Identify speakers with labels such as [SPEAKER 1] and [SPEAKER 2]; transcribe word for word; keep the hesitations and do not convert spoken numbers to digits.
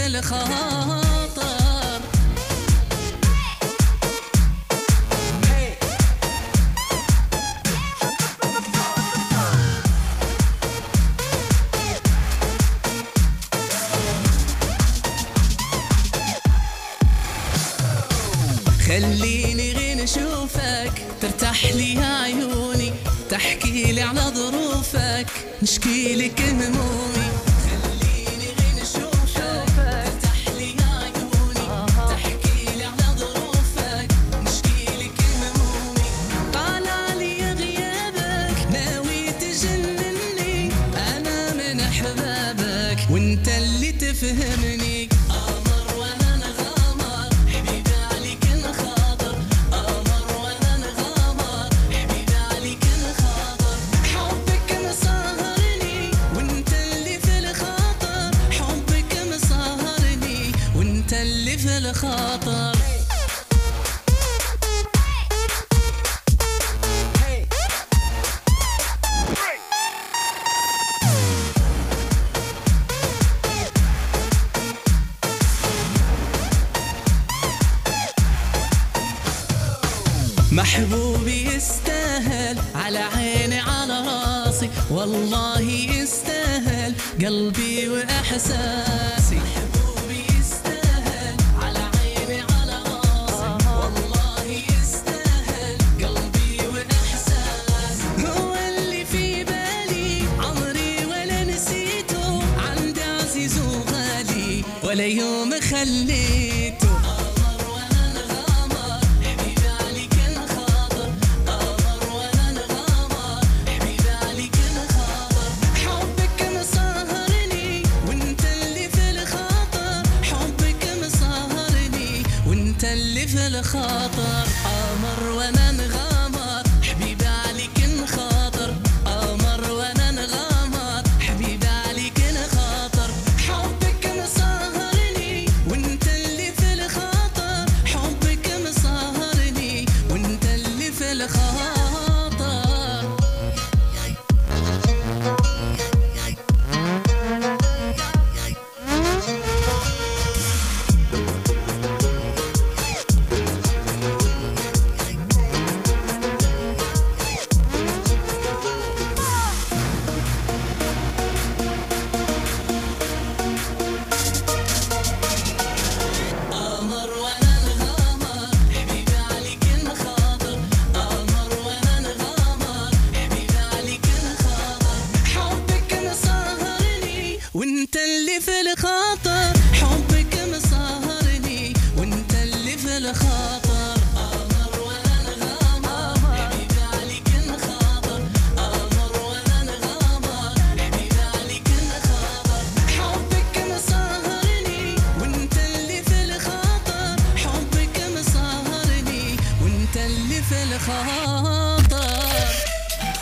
[SPEAKER 1] في الخاطر. خليني غين اشوفك ترتاح لي عيوني، تحكي لي على ظروفك نشكي لك همومي. خليني غين اشوفك ترتاح لي عيوني، تحكي لي على ظروفك نشكي لك همومي. طالع لي غيابك ناوي تجنني، انا من احبابك وانت اللي تفهمني. اللي في الخاطر محبوبي يستاهل على عيني على راسي، والله يستاهل قلبي واحساسي. ولا يوم خليته قمر وانا نغامر، حبيبي عليك الخاطر. قمر وانا نغامر، حبيبي عليك الخاطر. حبك مسهرني وانت اللي في الخاطر، حبك مسهرني وانت اللي في الخاطر.